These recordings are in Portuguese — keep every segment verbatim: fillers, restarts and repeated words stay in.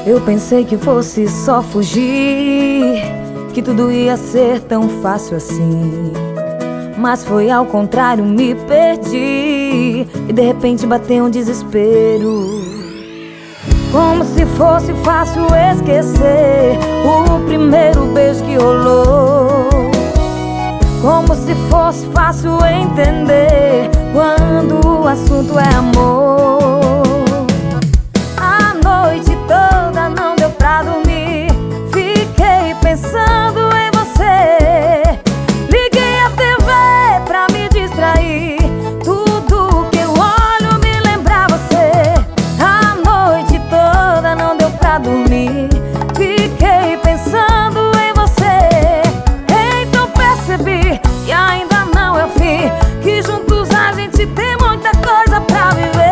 Eu pensei que fosse só fugir, que tudo ia ser tão fácil assim. Mas foi ao contrário, me perdi e de repente bateu um desespero. Como se fosse fácil esquecer o primeiro beijo que rolou. Como se fosse fácil entender quando o assunto é amor. A noite toda não deu pra dormir, fiquei pensando em você. Liguei a T V pra me distrair, tudo que eu olho me lembra você. A noite toda não deu pra dormir, fiquei pensando em você. Então percebi que ainda não é o fim, que juntos a gente tem muita coisa pra viver.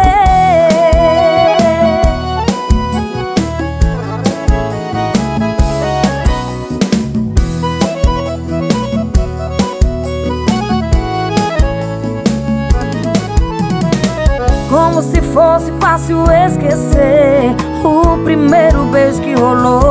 Como se fosse fácil esquecer o primeiro beijo que rolou.